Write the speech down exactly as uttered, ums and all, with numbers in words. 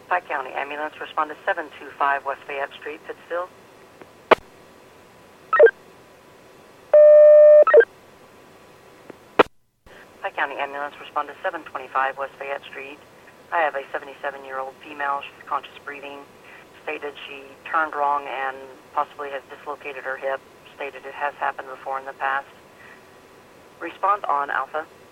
Pike County Ambulance, respond to seven two five West Fayette Street, Pittsfield. Pike County Ambulance, respond to seven twenty-five West Fayette Street. I have a seventy-seven-year-old female. She's conscious breathing. Stated she turned wrong and possibly has dislocated her hip. Stated it has happened before in the past. Respond on Alpha.